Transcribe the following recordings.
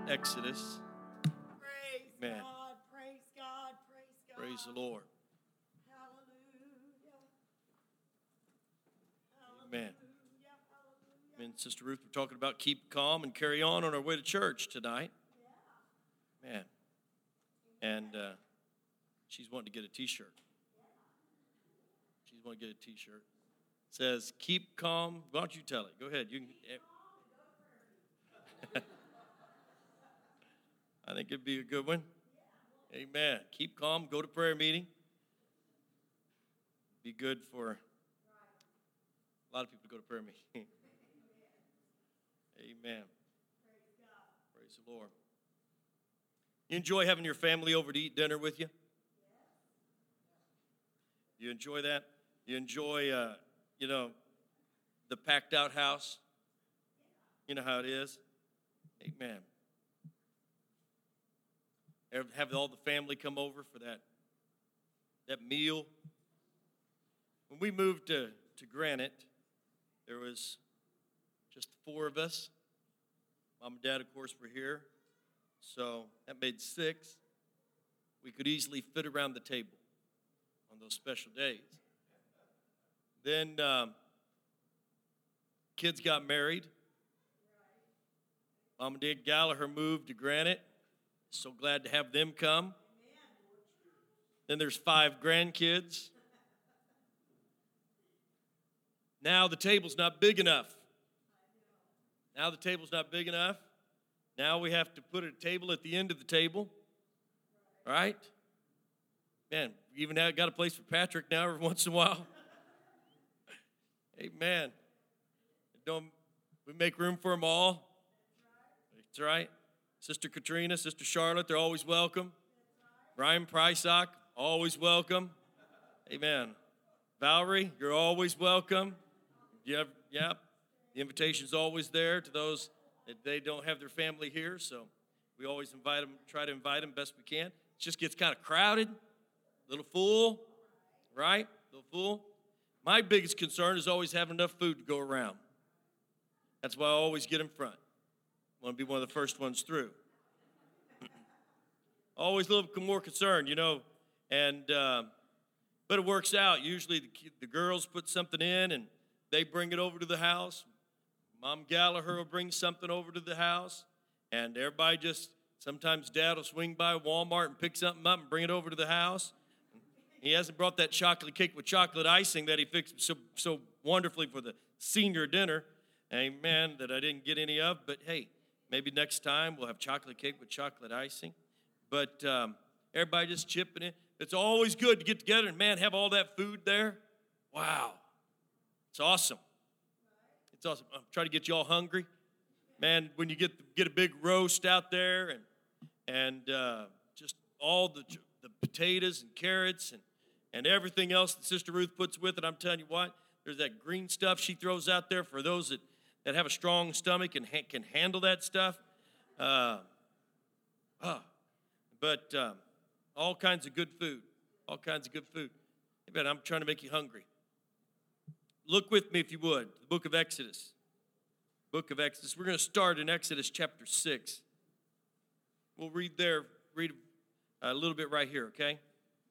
Exodus. Praise Amen. God, praise God, praise God. Praise the Lord. Hallelujah. Amen. Hallelujah. Me and Sister Ruth were talking about keep calm and carry on our way to church tonight. Man. And she's wanting to get a t-shirt. She's wanting to get a t-shirt. It says, keep calm. Why don't you tell it? Go ahead. You can. I think it'd be a good one. Amen. Keep calm. Go to prayer meeting. Be good for a lot of people to go to prayer meeting. Amen. Praise the Lord. You enjoy having your family over to eat dinner with you? You enjoy that? You enjoy, the packed out house? You know how it is? Amen. Have all the family come over for that meal? When we moved to Granite, there was just the four of us. Mom and Dad, of course, were here. So that made 6. We could easily fit around the table on those special days. Then kids got married. Mom and Dad Gallagher moved to Granite. So glad to have them come. Then there's 5 grandkids. Now the table's not big enough. Now we have to put a table at the end of the table. Right? Man, we even got a place for Patrick now every once in a while. Amen. We make room for them all. That's right. Sister Katrina, Sister Charlotte, they're always welcome. Ryan Prysock, always welcome. Amen. Valerie, you're always welcome. The invitation's always there to those that they don't have their family here, so we always try to invite them best we can. It just gets kind of crowded, a little full, right? A little full. My biggest concern is always having enough food to go around. That's why I always get in front. I want to be one of the first ones through. Always a little more concerned, and but it works out. Usually the girls put something in and they bring it over to the house. Mom Gallagher will bring something over to the house, and everybody sometimes Dad will swing by Walmart and pick something up and bring it over to the house. He hasn't brought that chocolate cake with chocolate icing that he fixed so wonderfully for the senior dinner, amen, that I didn't get any of, but hey, maybe next time we'll have chocolate cake with chocolate icing. But everybody just chipping in. It's always good to get together and, man, have all that food there. Wow. It's awesome. It's awesome. I'm trying to get you all hungry. Man, when you get a big roast out there and just all the potatoes and carrots and everything else that Sister Ruth puts with it, I'm telling you what, there's that green stuff she throws out there for those that have a strong stomach and can handle that stuff. But all kinds of good food. Amen. I'm trying to make you hungry. Look with me, if you would, the book of Exodus. We're going to start in Exodus chapter 6. We'll read a little bit right here, okay?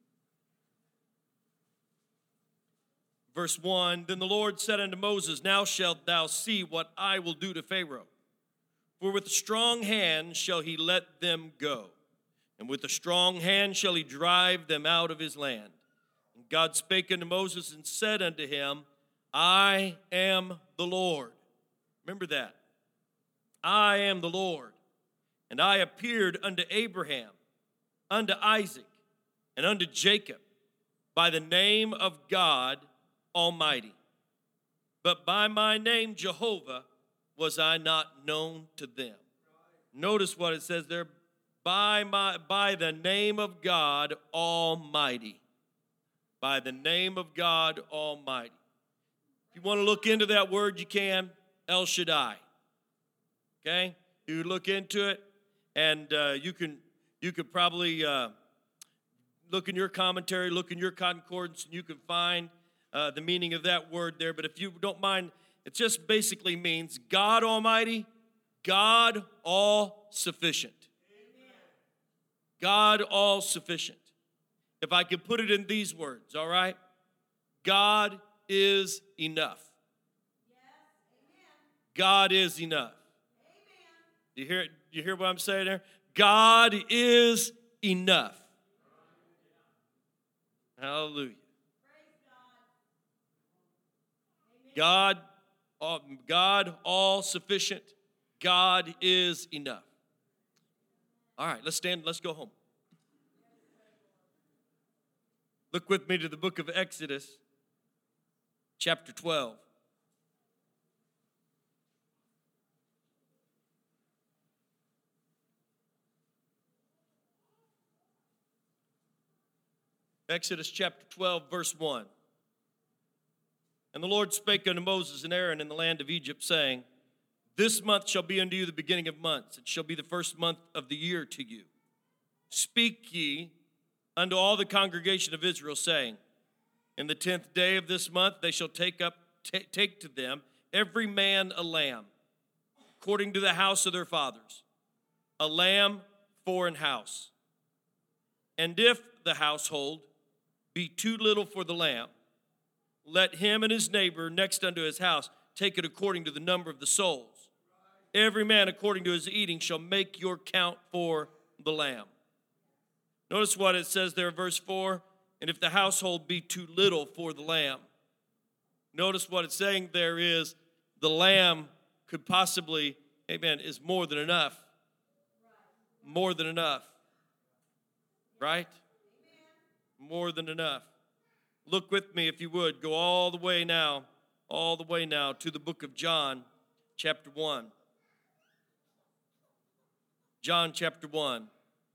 Verse 1, Then the Lord said unto Moses, Now shalt thou see what I will do to Pharaoh. For with a strong hand shall he let them go, and with a strong hand shall he drive them out of his land. And God spake unto Moses and said unto him, I am the Lord. Remember that. I am the Lord. And I appeared unto Abraham, unto Isaac, and unto Jacob by the name of God Almighty. But by my name Jehovah was I not known to them. Notice what it says there. By the name of God Almighty. By the name of God Almighty. If you want to look into that word, you can. El Shaddai. Okay? You look into it, and you could probably look in your commentary, look in your concordance, and you can find the meaning of that word there. But if you don't mind, it just basically means God Almighty, God all sufficient. God all sufficient. If I could put it in these words, all right? God is enough. God is enough. You hear what I'm saying there? God is enough. Hallelujah. God all sufficient. God is enough. All right, let's stand, let's go home. Look with me to the book of Exodus, chapter 12. Exodus chapter 12, verse 1. And the Lord spake unto Moses and Aaron in the land of Egypt, saying, This month shall be unto you the beginning of months. It shall be the first month of the year to you. Speak ye unto all the congregation of Israel, saying, In the 10th day of this month they shall take to them every man a lamb, according to the house of their fathers, a lamb for an house. And if the household be too little for the lamb, let him and his neighbor next unto his house take it according to the number of the souls. Every man according to his eating shall make your count for the lamb. Notice what it says there, verse 4, and if the household be too little for the lamb. Notice what it's saying there is the lamb could possibly, amen, is more than enough. More than enough. Right? More than enough. Look with me, if you would. Go all the way now to the book of John, chapter 1. John chapter 1,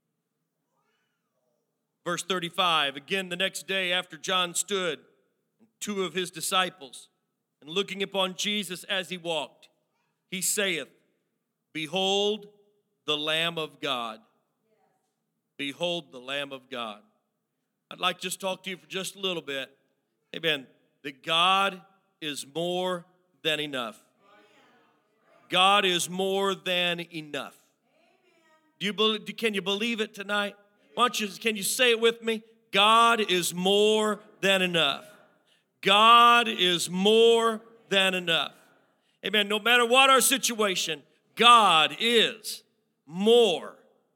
verse 35. Again, the next day after John stood, two of his disciples, and looking upon Jesus as he walked, he saith, Behold the Lamb of God. Behold the Lamb of God. I'd like to just talk to you for just a little bit. Amen. That God is more than enough. God is more than enough. Can you believe it tonight? Can you say it with me? God is more than enough. God is more than enough. Amen. No matter what our situation, God is more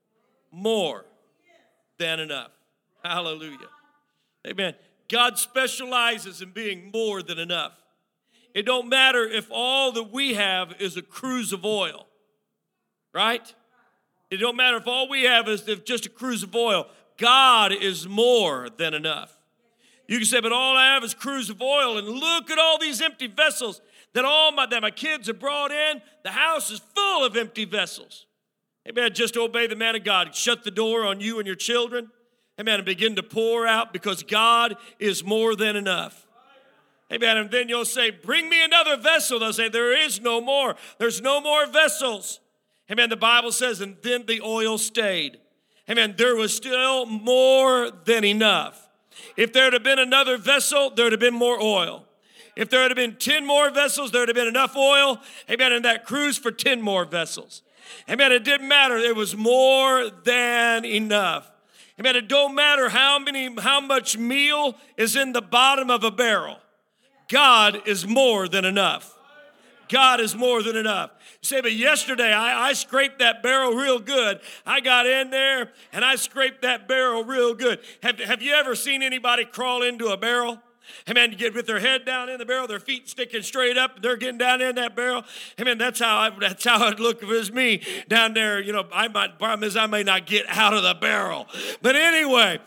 than enough. Hallelujah. Amen. God specializes in being more than enough. It don't matter if all that we have is a cruise of oil, right? It don't matter if all we have is just a cruise of oil. God is more than enough. You can say, but all I have is cruise of oil, and look at all these empty vessels that my kids have brought in. The house is full of empty vessels. Amen. Just obey the man of God. Shut the door on you and your children. Amen. And begin to pour out because God is more than enough. Amen. And then you'll say, bring me another vessel. They'll say, there is no more. There's no more vessels. Amen. The Bible says, and then the oil stayed. Amen. There was still more than enough. If there had been another vessel, there would have been more oil. If there had been 10 more vessels, there would have been enough oil. Amen. And that cruise for 10 more vessels. Amen. It didn't matter. It was more than enough. Amen. It don't matter how much meal is in the bottom of a barrel. God is more than enough. God is more than enough. You say, but yesterday I scraped that barrel real good. I got in there and I scraped that barrel real good. Have you ever seen anybody crawl into a barrel? Amen. You get with their head down in the barrel, their feet sticking straight up, they're getting down in that barrel. Amen. That's how I'd look if it was me down there. You know, problem is I may not get out of the barrel. But anyway,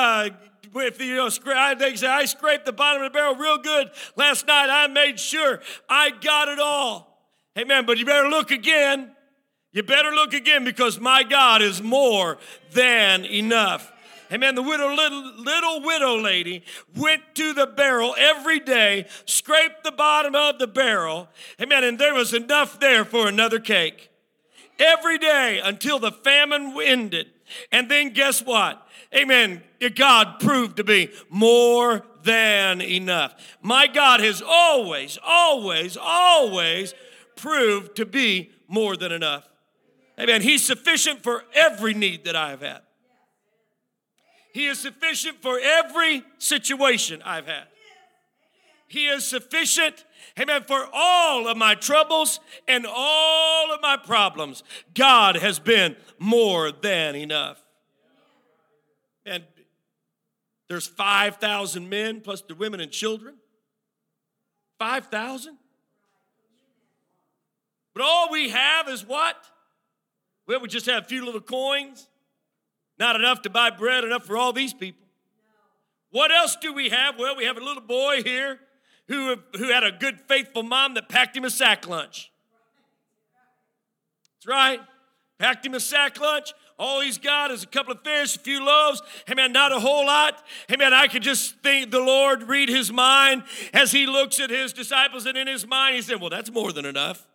if they say I scraped the bottom of the barrel real good last night, I made sure I got it all. Amen. But you better look again. You better look again because my God is more than enough. Amen. The little widow lady went to the barrel every day, scraped the bottom of the barrel. Amen. And there was enough there for another cake. Every day until the famine ended. And then guess what? Amen. God proved to be more than enough. My God has always proved to be more than enough. Amen. He's sufficient for every need that I have had. He is sufficient for every situation I've had. He is sufficient, amen, for all of my troubles and all of my problems. God has been more than enough. And there's 5,000 men plus the women and children. 5,000? But all we have is what? Well, we just have a few little coins. Not enough to buy bread, enough for all these people. What else do we have? Well, we have a little boy here who had a good, faithful mom that packed him a sack lunch. That's right. Packed him a sack lunch. All he's got is a couple of fish, a few loaves. Hey, man, not a whole lot. Hey, man, I could just think the Lord read his mind as he looks at his disciples, and in his mind he said, well, that's more than enough.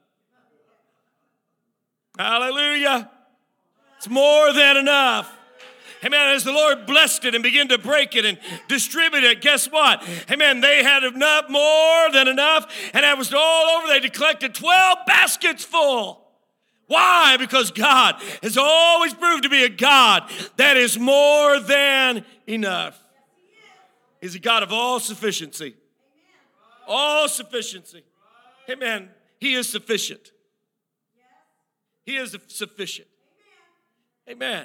Hallelujah. It's more than enough. Amen. As the Lord blessed it and began to break it and distribute it, guess what? Amen. They had enough, more than enough, and that was all over. They collected 12 baskets full. Why? Because God has always proved to be a God that is more than enough. He's a God of all sufficiency. All sufficiency. Amen. He is sufficient. He is sufficient. Amen.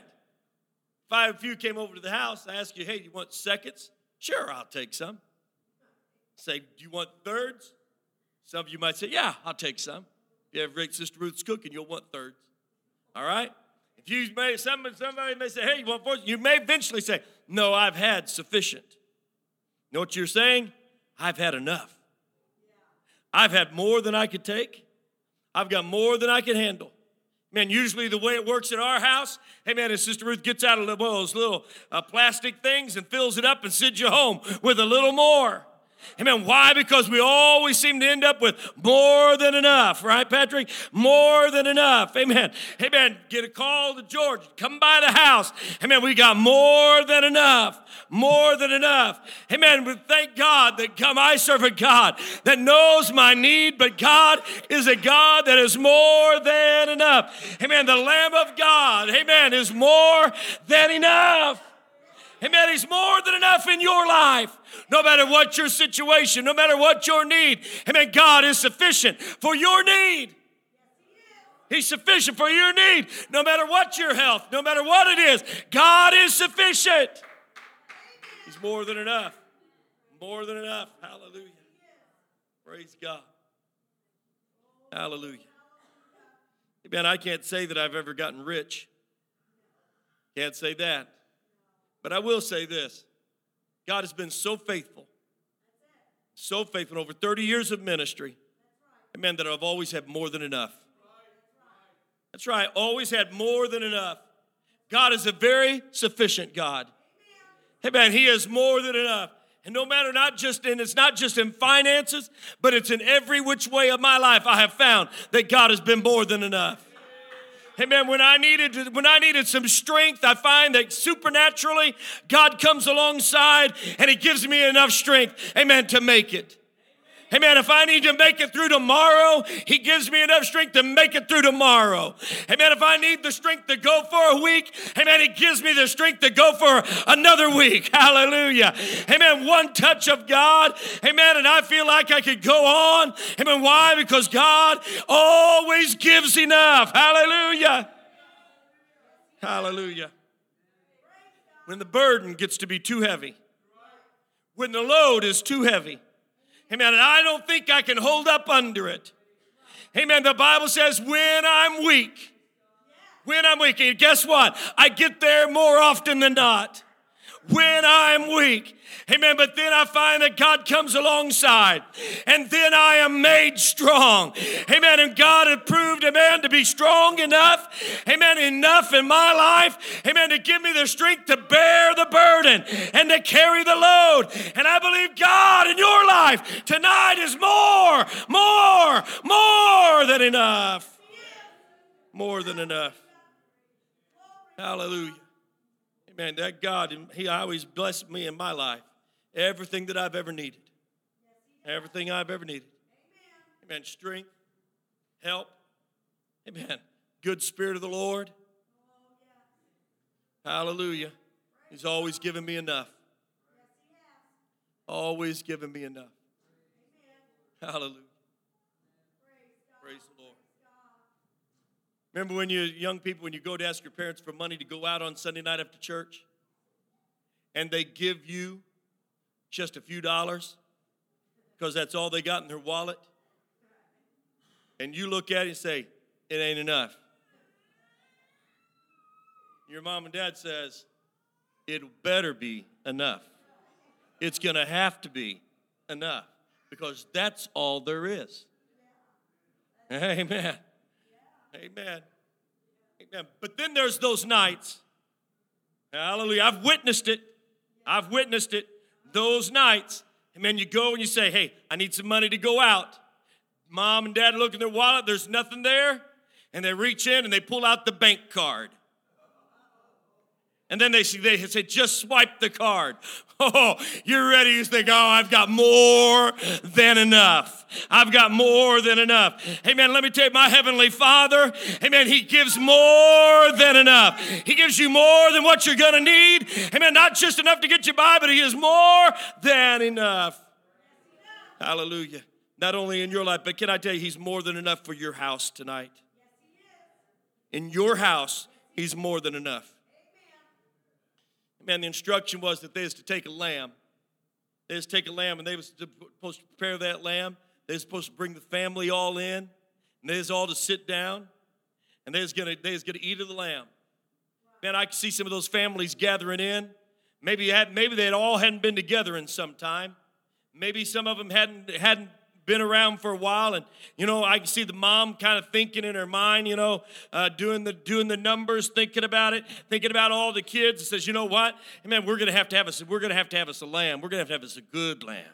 If you came over to the house, I ask you, hey, do you want seconds? Sure, I'll take some. Say, do you want thirds? Some of you might say, yeah, I'll take some. If you have great Sister Ruth's cooking, you'll want thirds. All right? If you may, somebody may say, hey, you want fourths? You may eventually say, no, I've had sufficient. You know what you're saying? I've had enough. I've had more than I could take. I've got more than I can handle. Man, usually the way it works at our house, hey, man, as Sister Ruth gets out of one of those little plastic things and fills it up and sends you home with a little more. Amen. Why? Because we always seem to end up with more than enough, right, Patrick? More than enough. Amen. Amen. Get a call to George. Come by the house. Amen. We got more than enough. More than enough. Amen. But thank God that I serve a God that knows my need, but God is a God that is more than enough. Amen. The Lamb of God, amen, is more than enough. Amen. He's more than enough in your life. No matter what your situation, no matter what your need. Amen. God is sufficient for your need. He's sufficient for your need. No matter what your health, no matter what it is, God is sufficient. He's more than enough. More than enough. Hallelujah. Praise God. Hallelujah. Amen. I can't say that I've ever gotten rich. Can't say that. But I will say this. God has been so faithful in over 30 years of ministry, amen, that I've always had more than enough. That's right, always had more than enough. God is a very sufficient God. Amen, He is more than enough. And no matter it's not just in finances, but it's in every which way of my life, I have found that God has been more than enough. Amen. When I needed some strength, I find that supernaturally God comes alongside and He gives me enough strength, amen, to make it. Amen. If I need to make it through tomorrow, He gives me enough strength to make it through tomorrow. Amen. If I need the strength to go for a week, amen, He gives me the strength to go for another week. Hallelujah. Amen. One touch of God, amen, and I feel like I could go on. Amen. Why? Because God always gives enough. Hallelujah. Hallelujah. When the burden gets to be too heavy, when the load is too heavy, amen, and I don't think I can hold up under it. Amen, the Bible says when I'm weak, and guess what? I get there more often than not. When I'm weak. Amen, but then I find that God comes alongside, and then I am made strong. Amen, and God had proved, amen, to be strong enough, amen, enough in my life, amen, to give me the strength to bear the burden and to carry the load. And I believe God in your life tonight is more than enough. More than enough. Hallelujah. Amen. That God, He always blessed me in my life. Everything that I've ever needed. Everything I've ever needed. Amen. Strength, help. Amen. good Spirit of the Lord? Hallelujah. He's always given me enough. Always given me enough. Hallelujah. Praise the Lord. Remember when you're young people, when you go to ask your parents for money to go out on Sunday night after church, and they give you just a few dollars because that's all they got in their wallet? And you look at it and say, it ain't enough. Your mom and dad says, it better be enough. It's going to have to be enough because that's all there is. Amen. Amen. Amen. But then there's those nights. Hallelujah. I've witnessed it. I've witnessed it. Those nights. And then you go and you say, hey, I need some money to go out. Mom and dad look in their wallet. There's nothing there. And they reach in and they pull out the bank card. And then they say, just swipe the card. Oh, you're ready. You think, oh, I've got more than enough. I've got more than enough. Amen. Let me tell you, my Heavenly Father, amen, He gives more than enough. He gives you more than what you're going to need. Amen. Not just enough to get you by, but He is more than enough. Hallelujah. Not only in your life, but can I tell you, He's more than enough for your house tonight. In your house, He's more than enough. Man, the instruction was that they was to take a lamb. They was to take a lamb, and they was supposed to prepare that lamb. They was supposed to bring the family all in, and they was all to sit down, and they was gonna eat of the lamb. Man, I could see some of those families gathering in. Maybe they all hadn't been together in some time. Maybe some of them hadn't been around for a while, and I can see the mom kind of thinking in her mind, doing the numbers, thinking about it, thinking about all the kids, and says, you know what, man, we're gonna have to have us a lamb. We're gonna have to have us a good lamb.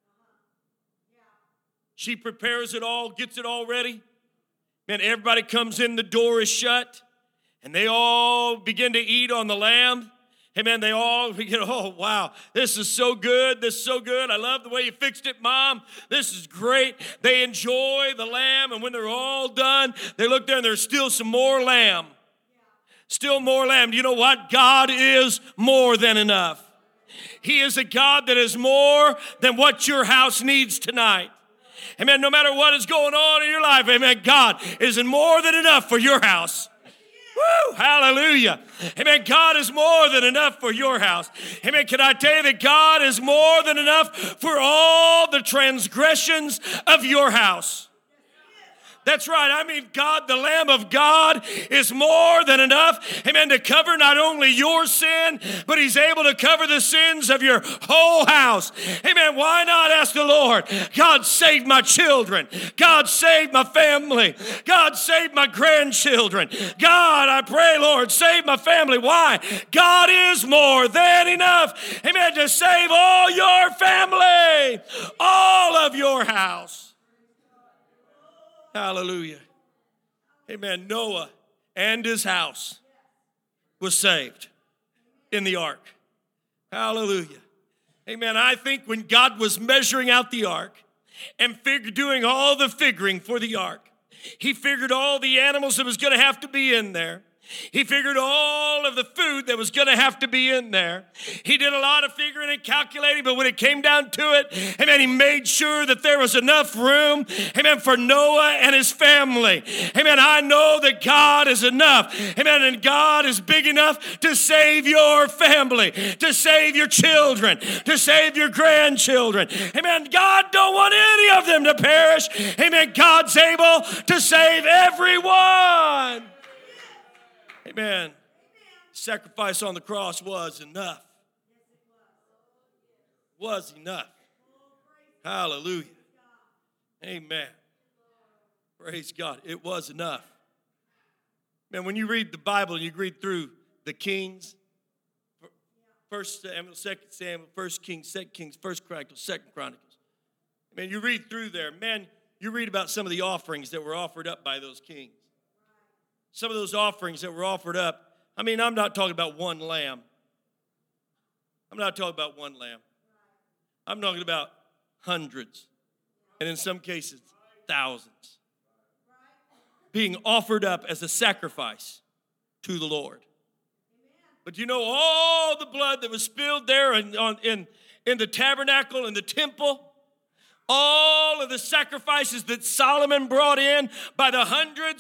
She prepares it all, gets it all ready. Man, everybody comes in, the door is shut, and they all begin to eat on the lamb. Amen. They all begin, oh, wow, this is so good. This is so good. I love the way you fixed it, Mom. This is great. They enjoy the lamb, and when they're all done, they look there, and there's still some more lamb. Still more lamb. You know what? God is more than enough. He is a God that is more than what your house needs tonight. Amen. No matter what is going on in your life, amen, God is more than enough for your house. Woo, hallelujah. Amen. God is more than enough for your house. Amen. Can I tell you that God is more than enough for all the transgressions of your house? That's right. I mean, God, the Lamb of God, is more than enough, amen, to cover not only your sin, but He's able to cover the sins of your whole house. Amen. Why not ask the Lord, God, save my children. God, save my family. God, save my grandchildren. God, I pray, Lord, save my family. Why? God is more than enough, amen, to save all your family, all of your house. Hallelujah. Amen. Noah and his house was saved in the ark. Hallelujah. Amen. I think when God was measuring out the ark and doing all the figuring for the ark, He figured all the animals that was going to have to be in there. He figured all of the food that was going to have to be in there. He did a lot of figuring and calculating, but when it came down to it, amen, He made sure that there was enough room, amen, for Noah and his family. Amen, I know that God is enough, amen, and God is big enough to save your family, to save your children, to save your grandchildren. Amen, God don't want any of them to perish. Amen, God's able to save everyone. Amen. Sacrifice on the cross was enough. Was enough. Hallelujah. Amen. Praise God. It was enough. Man, when you read the Bible and you read through the Kings, 1 Samuel, 2 Samuel, 1 Kings, 2 Kings, 1 Chronicles, 2 Chronicles. Man, you read through there. Man, you read about some of the offerings that were offered up by those kings. Some of those offerings that were offered up, I mean, I'm not talking about one lamb. I'm not talking about one lamb. I'm talking about hundreds, and in some cases, thousands. being offered up as a sacrifice to the Lord. But you know, all the blood that was spilled there in the tabernacle and the temple, all of the sacrifices that Solomon brought in by the hundreds,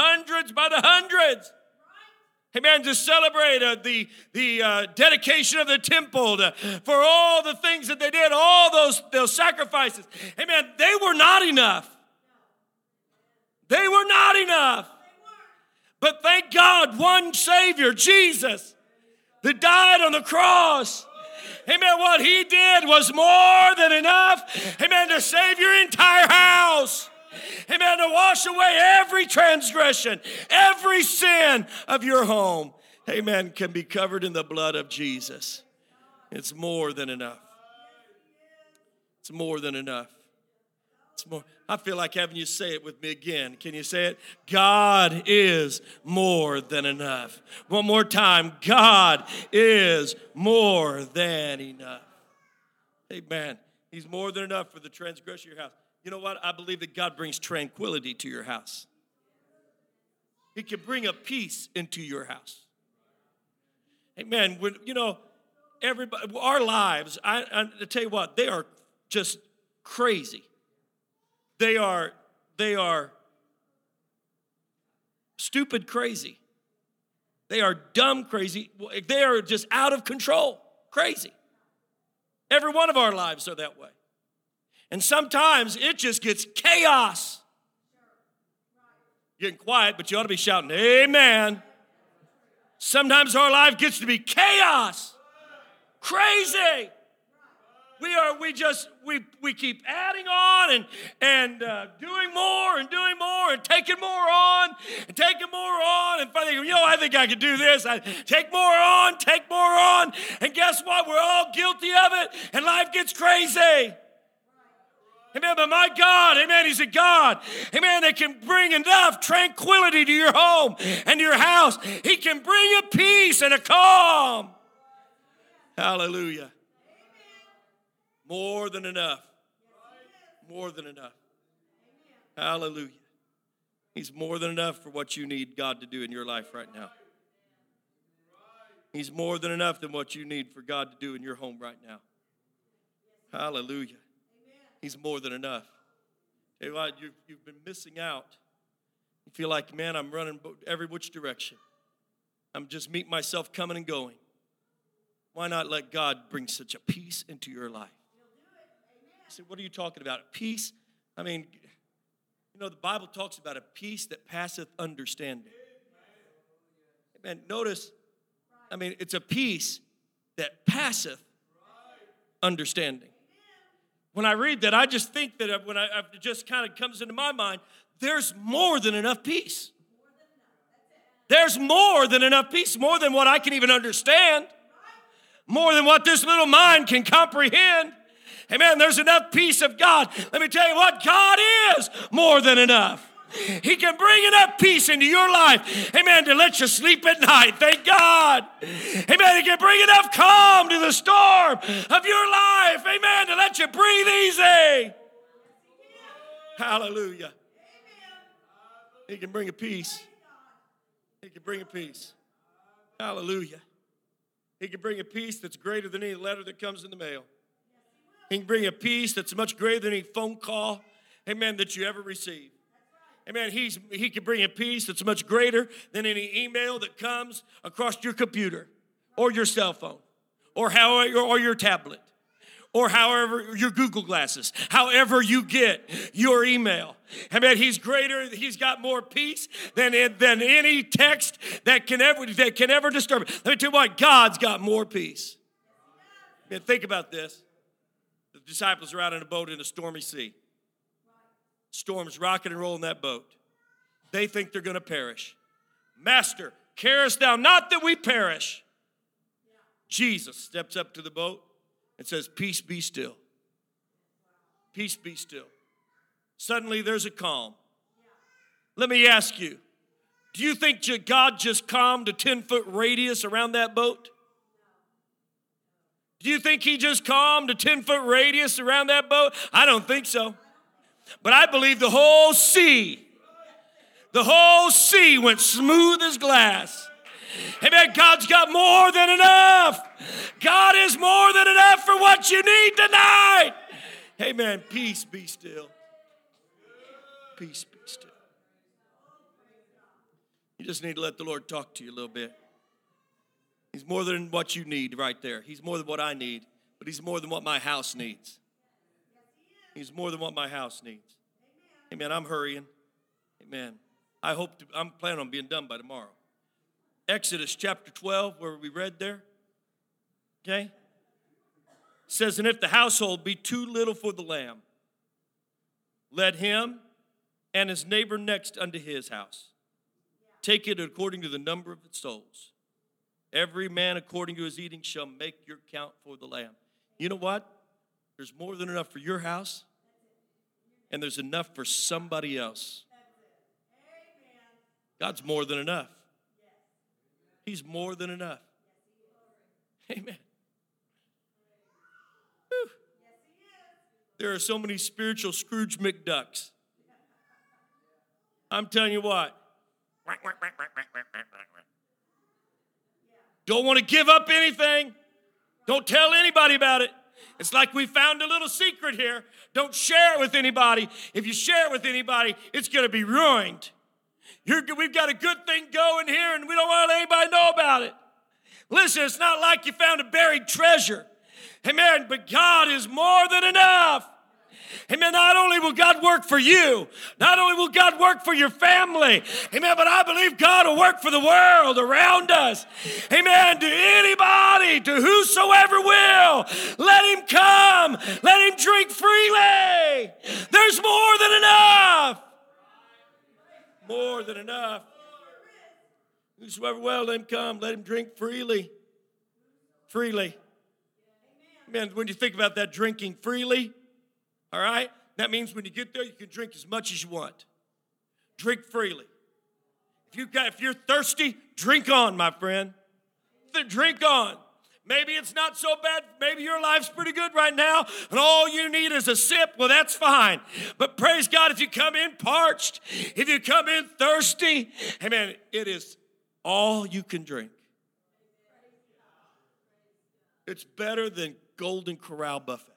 amen, to celebrate the dedication of the temple, for all the things that they did, all those sacrifices. Amen, they were not enough. They were not enough. But thank God, one Savior, Jesus, that died on the cross. Amen, what he did was more than enough, amen, to save your entire house. Amen, to wash away every transgression, every sin of your home. Amen, can be covered in the blood of Jesus. It's more than enough. It's more than enough. It's more. I feel like having you say it with me again. Can you say it? God is more than enough. One more time. God is more than enough. Amen. He's more than enough for the transgression of your house. You know what? I believe that God brings tranquility to your house. He can bring a peace into your house. Amen. When, you know, everybody, our lives, I tell you what, they are just crazy. They are stupid crazy. They are dumb crazy. They are just out of control crazy. Every one of our lives are that way. And sometimes it just gets chaos. You're getting quiet, but you ought to be shouting, amen. Sometimes our life gets to be chaos. Crazy. We keep adding on and doing more and taking more on and finally, I think I can do this. I take more on, and guess what? We're all guilty of it, and life gets crazy. Amen, but my God, amen, he's a God, amen, that can bring enough tranquility to your home and your house. He can bring a peace and a calm. Hallelujah. More than enough. More than enough. Hallelujah. He's more than enough for what you need God to do in your life right now. He's more than enough than what you need for God to do in your home right now. Hallelujah. He's more than enough. Tell you what, you've been missing out. You feel like, man, I'm running every which direction. I'm just meeting myself coming and going. Why not let God bring such a peace into your life? You say, what are you talking about? Peace? I mean, the Bible talks about a peace that passeth understanding. Amen. Notice, it's a peace that passeth understanding. When I read that, I just think that it just kind of comes into my mind, there's more than enough peace. There's more than enough peace, more than what I can even understand, more than what this little mind can comprehend. Amen. There's enough peace of God. Let me tell you what, God is more than enough. He can bring enough peace into your life, amen, to let you sleep at night. Thank God. Amen. He can bring enough calm to the storm of your life, amen, to let you breathe easy. Hallelujah. He can bring a peace. He can bring a peace. Hallelujah. He can bring a peace that's greater than any letter that comes in the mail. He can bring a peace that's much greater than any phone call, amen, that you ever receive. Amen. He can bring a peace that's much greater than any email that comes across your computer or your cell phone or your tablet or however your Google glasses, however you get your email. Amen. He's greater. He's got more peace than any text that can ever disturb it. Let me tell you what, God's got more peace. Man, think about this. The disciples are out in a boat in a stormy sea. Storm's rocking and rolling that boat. They think they're going to perish. Master, carest thou not that we perish? Jesus steps up to the boat and says, peace be still. Peace be still. Suddenly there's a calm. Let me ask you, do you think God just calmed a 10-foot radius around that boat? Do you think he just calmed a 10-foot radius around that boat? I don't think so. But I believe the whole sea The whole sea went smooth as glass. Amen. God's got more than enough. God is more than enough for what you need tonight. Amen. Peace, be still. Peace, be still. You just need to let the Lord talk to you a little bit. He's more than what you need right there. He's more than what I need, but he's more than what my house needs. He's more than what my house needs. Amen. I'm hurrying. Amen. I'm planning on being done by tomorrow. Exodus chapter 12, where we read there. Okay? It says, and if the household be too little for the lamb, let him and his neighbor next unto his house take it according to the number of its souls. Every man according to his eating shall make your count for the lamb. You know what? There's more than enough for your house, and there's enough for somebody else. God's more than enough. He's more than enough. Amen. Whew. There are so many spiritual Scrooge McDucks. I'm telling you what. Don't want to give up anything. Don't tell anybody about it. It's like we found a little secret here. Don't share it with anybody. If you share it with anybody, it's going to be ruined. We've got a good thing going here, and we don't want to let anybody know about it. Listen, it's not like you found a buried treasure. Amen. But God is more than enough. Amen. Not only will God work for you, not only will God work for your family, amen, but I believe God will work for the world around us. Amen. To anybody, to whosoever will, let him come. Let him drink freely. There's more than enough. More than enough. Whosoever will, let him come. Let him drink freely. Freely. Amen. When you think about that, drinking freely, all right? That means when you get there, you can drink as much as you want. Drink freely. If you're thirsty, drink on, my friend. Drink on. Maybe it's not so bad. Maybe your life's pretty good right now, and all you need is a sip. Well, that's fine. But praise God, if you come in parched, if you come in thirsty, amen, it is all you can drink. It's better than Golden Corral buffet.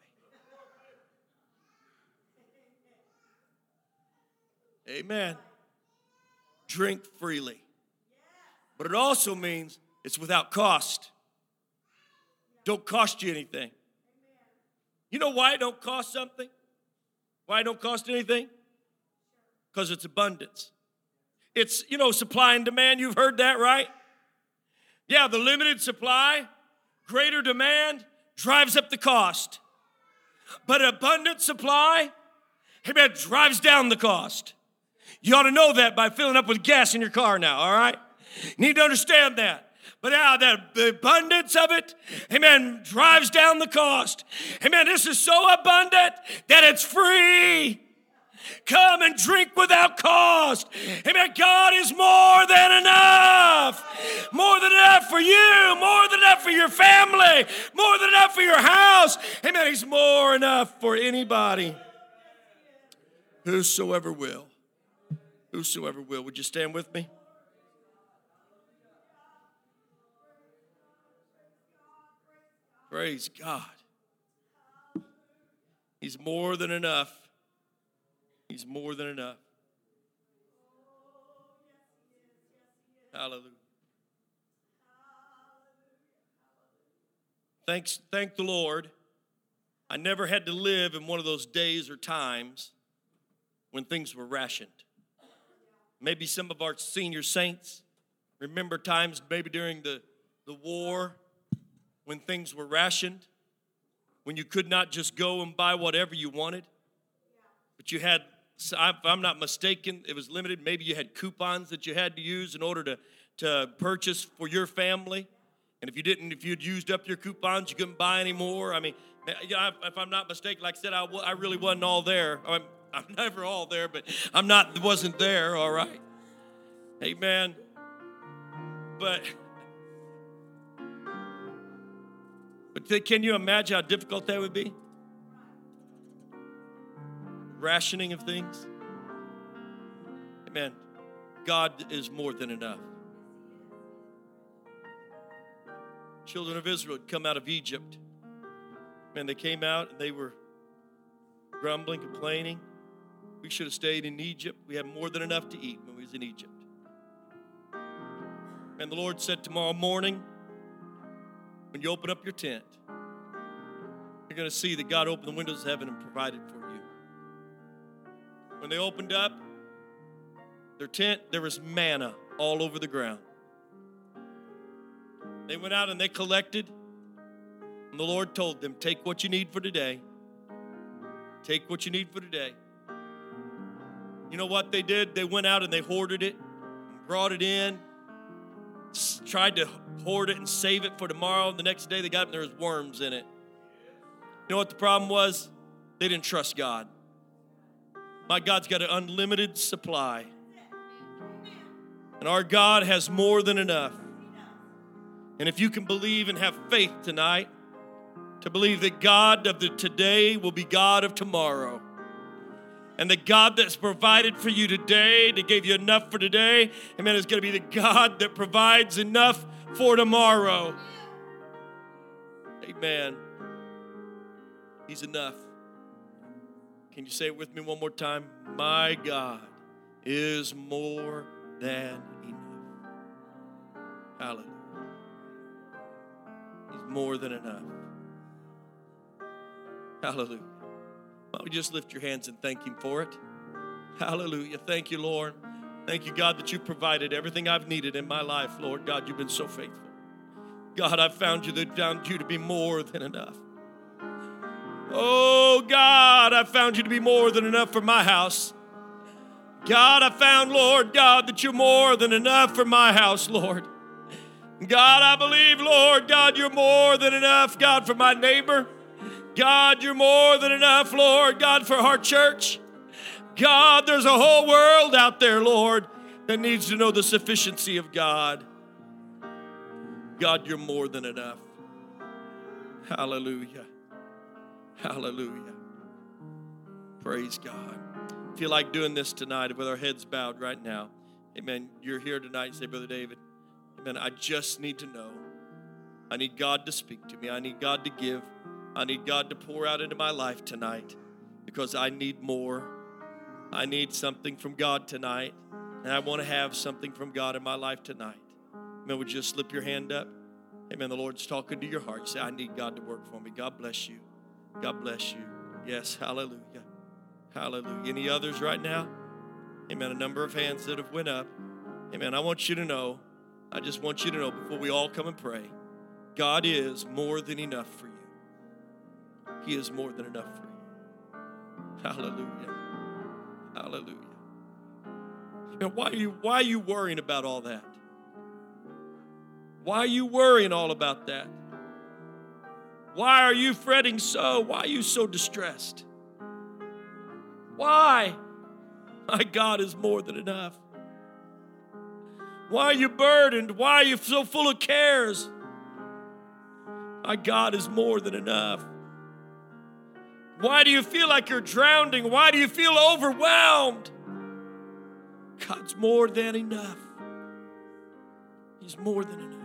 Amen. Drink freely. But it also means it's without cost. Don't cost you anything. You know why it don't cost something? Why it don't cost anything? Because it's abundance. It's, supply and demand. You've heard that, right? Yeah, the limited supply, greater demand drives up the cost. But abundant supply, amen, drives down the cost. You ought to know that by filling up with gas in your car now, all right? You need to understand that. But now the abundance of it, amen, drives down the cost. Amen, this is so abundant that it's free. Come and drink without cost. Amen, God is more than enough. More than enough for you, more than enough for your family, more than enough for your house. Amen, he's more enough for anybody. Whosoever will. Whosoever will. Would you stand with me? Praise God. He's more than enough. He's more than enough. Hallelujah. Thank the Lord. I never had to live in one of those days or times when things were rationed. Maybe some of our senior saints remember times maybe during the war when things were rationed, when you could not just go and buy whatever you wanted, but you had, if I'm not mistaken, it was limited. Maybe you had coupons that you had to use in order to purchase for your family. And if you'd used up your coupons, you couldn't buy any more. I mean, if I'm not mistaken, like I said, I really wasn't all there. I'm never all there, but wasn't there, all right. Amen. But can you imagine how difficult that would be? Rationing of things. Amen. God is more than enough. Children of Israel had come out of Egypt. Man, they came out and they were grumbling, complaining. We should have stayed in Egypt. We had more than enough to eat when we was in Egypt. And the Lord said, tomorrow morning, when you open up your tent, you're going to see that God opened the windows of heaven and provided for you. When they opened up their tent, there was manna all over the ground. They went out and they collected, and the Lord told them, take what you need for today. Take what you need for today. You know what they did? They went out and they hoarded it, brought it in, tried to hoard it and save it for tomorrow. And the next day they got it and there was worms in it. You know what the problem was? They didn't trust God. My God's got an unlimited supply. And our God has more than enough. And if you can believe and have faith tonight, to believe that God of the today will be God of tomorrow. And the God that's provided for you today, that gave you enough for today, amen, is going to be the God that provides enough for tomorrow. Amen. He's enough. Can you say it with me one more time? My God is more than enough. Hallelujah. He's more than enough. Hallelujah. Why don't we just lift your hands and thank Him for it? Hallelujah. Thank you, Lord. Thank you, God, that you've provided everything I've needed in my life. Lord God, you've been so faithful. God, I've found you to be more than enough. Oh, God, I found you to be more than enough for my house. God, I found, Lord God, that you're more than enough for my house, Lord. God, I believe, Lord God, you're more than enough, God, for my neighbor. God, you're more than enough, Lord God, for our church. God, there's a whole world out there, Lord, that needs to know the sufficiency of God. God, you're more than enough. Hallelujah. Hallelujah. Praise God. Feel like doing this tonight with our heads bowed right now. Amen. You're here tonight and say, Brother David, amen, I just need to know. I need God to speak to me. I need God to give. I need God to pour out into my life tonight because I need more. I need something from God tonight, and I want to have something from God in my life tonight. Amen. Would you just slip your hand up? Amen. The Lord's talking to your heart. You say, I need God to work for me. God bless you. God bless you. Yes, hallelujah. Hallelujah. Any others right now? Amen. A number of hands that have went up. Amen. I want you to know, I just want you to know before we all come and pray, God is more than enough for you. He is more than enough for you. Hallelujah. Hallelujah. And why are you worrying about all that? Why are you worrying all about that? Why are you fretting so? Why are you so distressed? Why? My God is more than enough. Why are you burdened? Why are you so full of cares? My God is more than enough. Why do you feel like you're drowning? Why do you feel overwhelmed? God's more than enough. He's more than enough.